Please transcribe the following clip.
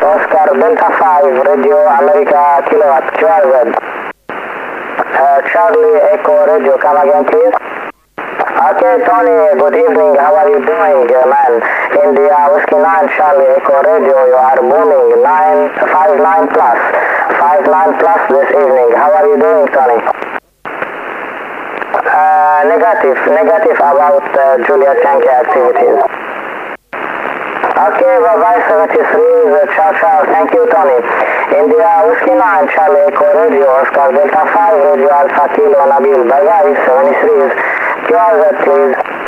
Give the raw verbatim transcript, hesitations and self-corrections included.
Oscar Delta five, Radio America Kilowatt, Q R Z. Uh, Charlie Echo Radio, come again please. Okay, Tony, good evening, how are you doing, uh, man? India Whiskey nine, Charlie Echo Radio, you are booming, nine five nine plus, five nine plus this evening, how are you doing, Tony? Uh, negative, negative about uh, Juliet Yankee activities. Okay, bye-bye, seventy-three, ciao, ciao, thank you, Tony. India Whiskey nine, Charlie Echo Radio, Oscar Delta five, Radio Alpha Kilo, Nabil, bye-bye, seventy-three, Q R Z, please.